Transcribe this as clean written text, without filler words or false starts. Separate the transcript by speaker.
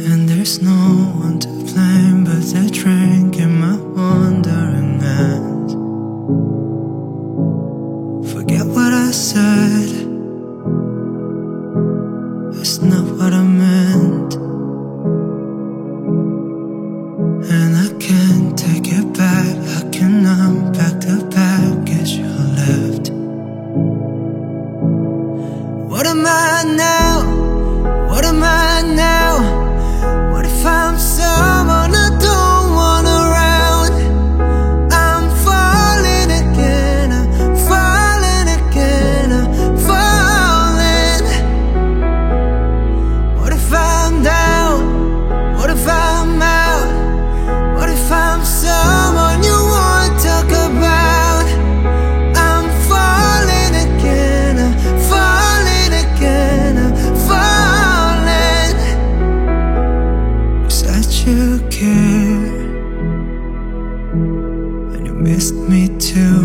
Speaker 1: And there's no one to blame but the drink in my wandering hands. Forget what I said, it's not what I meant. And I can't take it back, I can unpack the baggage you left. What am I now? What am I now? What if I'm someone I don't want around? I'm falling again, I'm falling again, I'm falling. What if I'm down? What if I'm out? What if I'm someone you won't talk about? I'm falling again, I'm falling again, I'm falling. Said you care, and you missed me too.